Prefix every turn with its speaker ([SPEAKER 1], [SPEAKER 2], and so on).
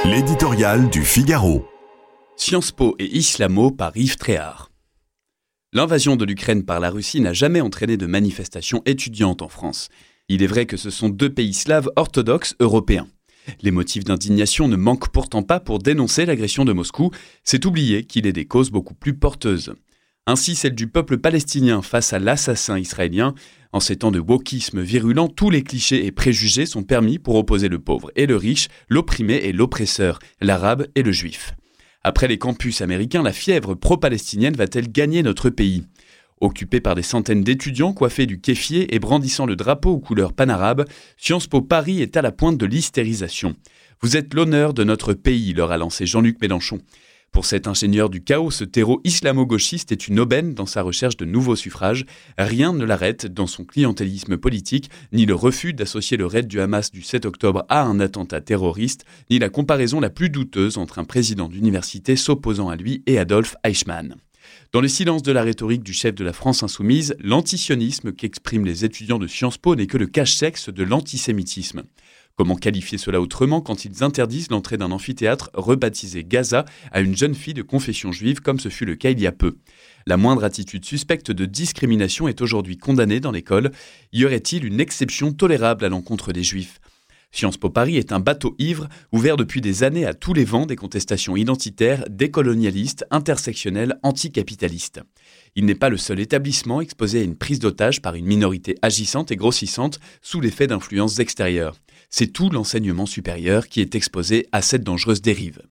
[SPEAKER 1] L'éditorial du Figaro.
[SPEAKER 2] Sciences Po et Islamo par Yves Tréhard. L'invasion de l'Ukraine par la Russie n'a jamais entraîné de manifestations étudiantes en France. Il est vrai que ce sont deux pays slaves orthodoxes européens. Les motifs d'indignation ne manquent pourtant pas pour dénoncer l'agression de Moscou. C'est oublier qu'il est des causes beaucoup plus porteuses. Ainsi celle du peuple palestinien face à l'assassin israélien. En ces temps de wokisme virulent, tous les clichés et préjugés sont permis pour opposer le pauvre et le riche, l'opprimé et l'oppresseur, l'arabe et le juif. Après les campus américains, la fièvre pro-palestinienne va-t-elle gagner notre pays ? Occupé par des centaines d'étudiants coiffés du kéfier et brandissant le drapeau aux couleurs panarabes, Sciences Po Paris est à la pointe de l'hystérisation. « Vous êtes l'honneur de notre pays », leur a lancé Jean-Luc Mélenchon. Pour cet ingénieur du chaos, ce terreau islamo-gauchiste est une aubaine dans sa recherche de nouveaux suffrages. Rien ne l'arrête dans son clientélisme politique, ni le refus d'associer le raid du Hamas du 7 octobre à un attentat terroriste, ni la comparaison la plus douteuse entre un président d'université s'opposant à lui et Adolf Eichmann. Dans le silence de la rhétorique du chef de la France insoumise, l'antisionisme qu'expriment les étudiants de Sciences Po n'est que le cache-sexe de l'antisémitisme. Comment qualifier cela autrement quand ils interdisent l'entrée d'un amphithéâtre rebaptisé Gaza à une jeune fille de confession juive comme ce fut le cas il y a peu ? La moindre attitude suspecte de discrimination est aujourd'hui condamnée dans l'école. Y aurait-il une exception tolérable à l'encontre des juifs ? Sciences Po Paris est un bateau ivre, ouvert depuis des années à tous les vents des contestations identitaires, décolonialistes, intersectionnelles, anticapitalistes. Il n'est pas le seul établissement exposé à une prise d'otage par une minorité agissante et grossissante sous l'effet d'influences extérieures. C'est tout l'enseignement supérieur qui est exposé à cette dangereuse dérive.